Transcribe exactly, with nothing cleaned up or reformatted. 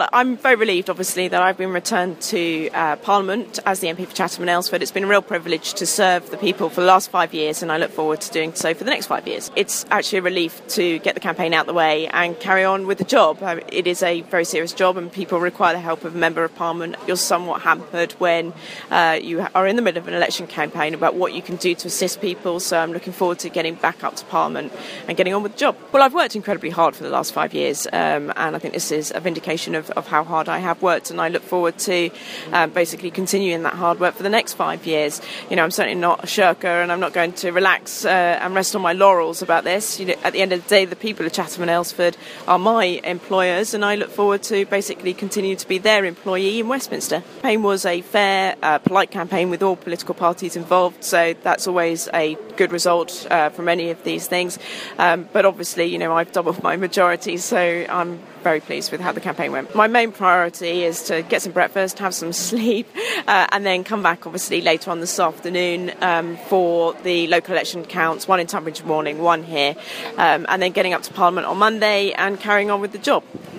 I'm very relieved, obviously, that I've been returned to uh, Parliament as the M P for Chatham and Aylesford. It's been a real privilege to serve the people for the last five years, and I look forward to doing so for the next five years. It's actually a relief to get the campaign out the way and carry on with the job. Uh, it is a very serious job, and people require the help of a Member of Parliament. You're somewhat hampered when uh, you are in the middle of an election campaign about what you can do to assist people, so I'm looking forward to getting back up to Parliament and getting on with the job. Well, I've worked incredibly hard for the last five years, um, and I think this is a vindication of of how hard I have worked, and I look forward to um, basically continuing that hard work for the next five years. You know, I'm certainly not a shirker, and I'm not going to relax uh, and rest on my laurels about this. You know, at the end of the day, the people of Chatham and Aylesford are my employers, and I look forward to basically continue to be their employee in Westminster. The campaign was a fair, uh, polite campaign with all political parties involved, so that's always a good result uh, from any of these things. Um, but obviously, you know, I've doubled my majority, so I'm very pleased with how the campaign went. My main priority is to get some breakfast, have some sleep, uh, and then come back obviously later on this afternoon um, for the local election counts, one in Tunbridge morning, one here, um, and then getting up to Parliament on Monday and carrying on with the job.